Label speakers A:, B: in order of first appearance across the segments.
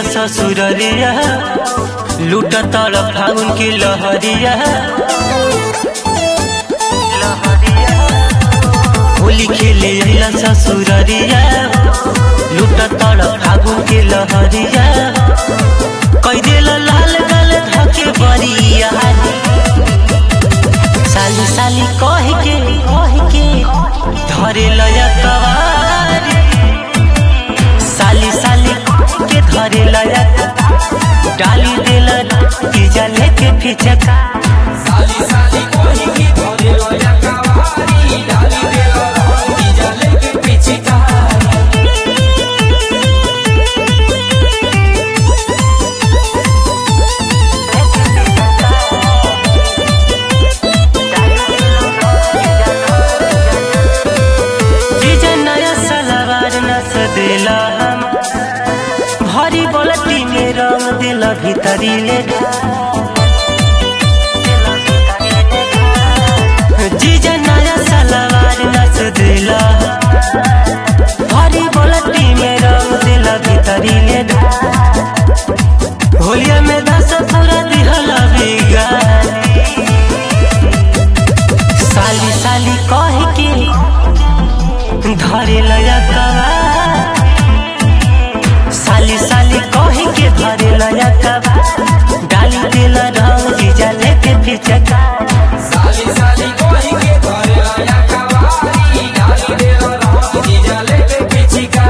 A: ससुररिया लूट तड़ फागुन की लहरिया। होली खेले अइला ससुररिया लूट तड़ फागुन की लहरिया। कई दिल लाल गल धके बरिया साली साली कह के धरे लया कवारी। साली साली के धरे लया डाली देला तीजा लेके फिचका।
B: साली साली कोही की धरे लया कवारी डाली देला तीजा लेके फिचका।
A: जीजा नया सलवार नस देला हम भरी बोलती में रंग देला भीतरी ले। जीजा नया सलवार नस देला भरी बोलती में रंग देला भीतरी ले। होलिया में दस पूरा दिहला बिगारी। साली साली कह के धरे लया कवारी। साली साली कह के धरे लया कवारी डाली देला रंग जीजा लेके फिचका।
B: साली साली कोही की धरे लया कवारी डाली देला तीजा लेके फिचका।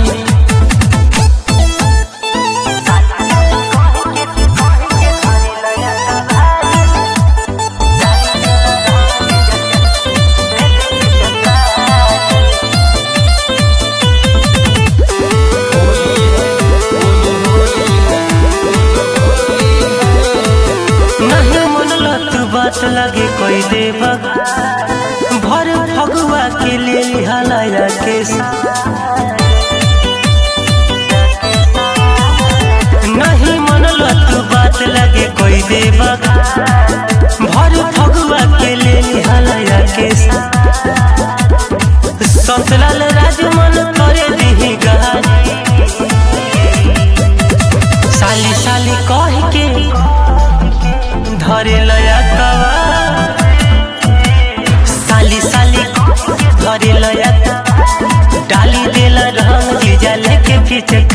A: नहीं मनला तू बात लगे कोई देवक भर फगुआ के ले लिहलाया के नहीं मनला तू बात लगे कोई देवक भर फगुआ के ले लिहलाया के। संतलाल राज मन करे दिही गारी। साली साली कह के धरे लया कवारी। साली साली धरे लया डाली देला रंग जीजा लेके फिचका।